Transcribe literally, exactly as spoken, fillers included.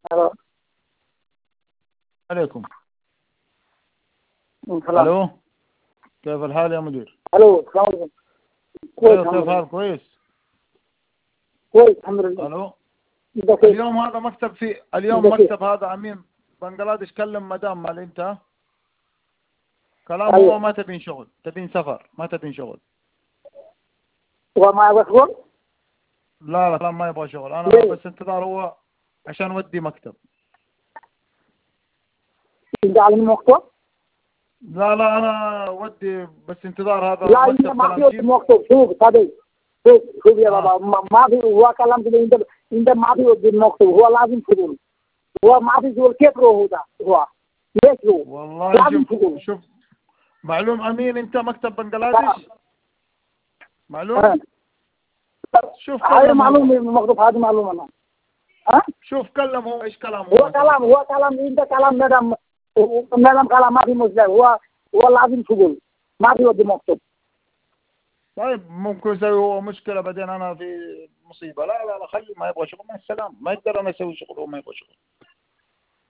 الو عليكم. السلام. الو كيف الحال يا مدير؟ الو السلام عليكم. كويس كيف الحمد لله. الحال؟ كويس. كويس الحمد لله. الو انت كيف؟ اليوم هذا مكتب في اليوم انت كيف؟ مكتب هذا امين بنغلاديش كلم مدام مال انت كلام هو ايوه ما تبين شغل، تبين سفر، ما تبين شغل. هو ما يبغى شغل؟ لا لا كلام ما يبغى شغل، انا ليه؟ بس انتظار هو عشان ودي مكتب. انت على المكتب؟ لا لا انا ودي بس انتظار هذا لا انت مكتب ما كلام في شيف. المكتب. شوف صديق، شوف شوف يا اه بابا، ما ما في. هو كلام كده. انت انت ما في المكتب. هو لازم شغل. هو ما في شغل. كيف روح ده هو؟ ليش هو؟ والله لازم شوف شغل. شوف معلوم امين انت مكتب بنغلاديش ها. معلوم. شوف هاي كلم معلومة هو، من المكتب. هذه معلومة أنا. ها؟ شوف كلم هو ايش كلام هو هو انت كلام بتقول. هو كلام انت كلام مدام مدام كلام ما في مشكلة. هو هو لازم شغل. ما في ودي مكتب. طيب ممكن يسوي هو مشكلة بعدين أنا في مصيبة. لا لا لا خلي ما يبغى شغل مع السلامة، ما يقدر أنا أسوي شغل وما يبغى شغل.